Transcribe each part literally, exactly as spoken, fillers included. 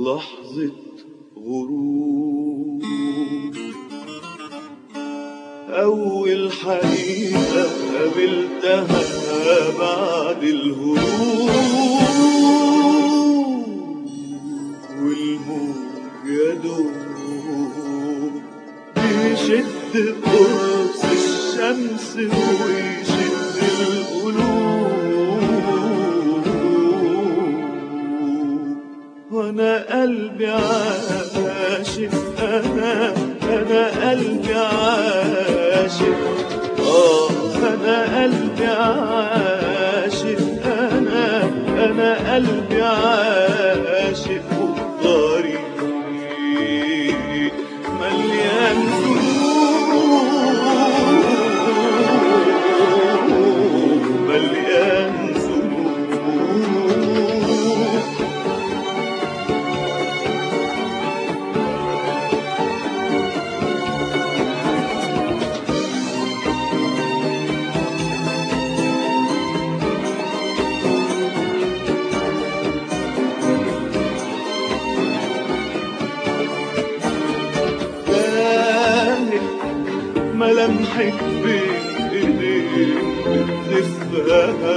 لحظة غروب. أول حقيقة قابلتها بعد الهروب، والموج يدوب بيشد قرص الشمس ويشد القلوب، وانا قلبي عاشق، انا انا قلبي عاشق، اه انا قلبي عاشق، انا انا قلبي عاشق، والطريق مليان ذنوب، مليان ذنوب. ملامحك بين ايديك بتلفها،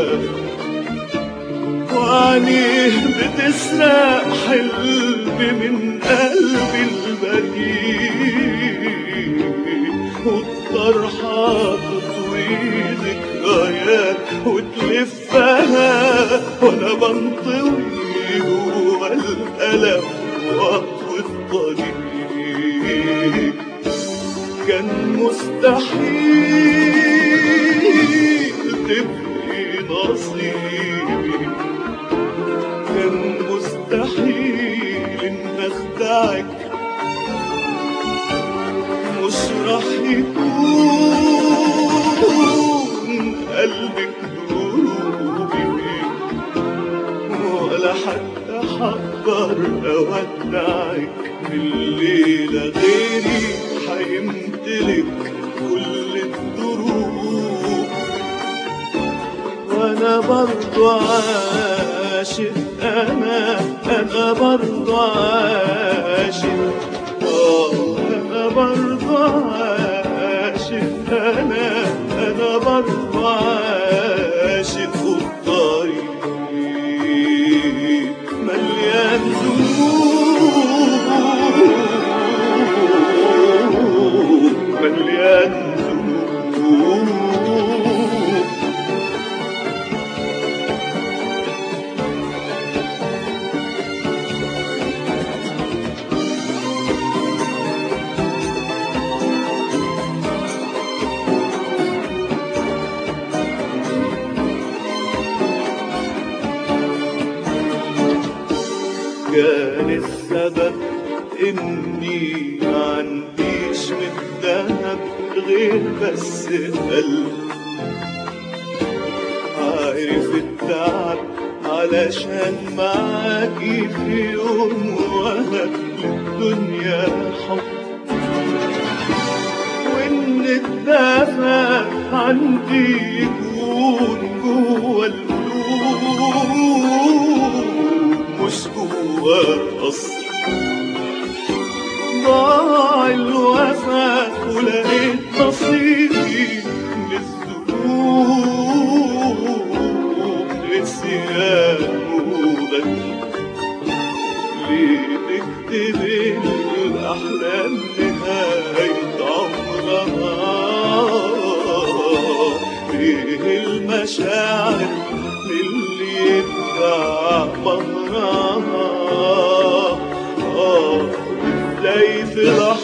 وعينيه بتسرق حلمي من قلبي البريء، والطرحة تطوي ذكريات وتلفها، وانا بنطوي جوا الألم واطوي الطريق. كان مستحيل تبقي نصيبي، كان مستحيل ان اخدعك، مش راح يكون قلبك دروبي، ولا حتى حقدر اودعك الليلة غيري حيمتلك كل الدروب. وانا برضو عاشق، انا انا برضو عاشق، اه انا برضو عاشق، انا انا برضو عاشق، والطريق مليان ذنوب، مليان ذنوب. كان السبب اني معنديش من الذهب غير بس قلب عارف التعب، علشان معاكي في يوم وهب للدنيا حب، وان الدافع عندي يكون جوا القلوب مش جوا قصر. ضاع الوفا ولقيت نصيبي للذنوب، نسيان وغدر. ليه تكتب الأحلام نهاية عمرها؟ ليه المشاعر اللي يدفع مهرها؟ اه ازاي في لحظة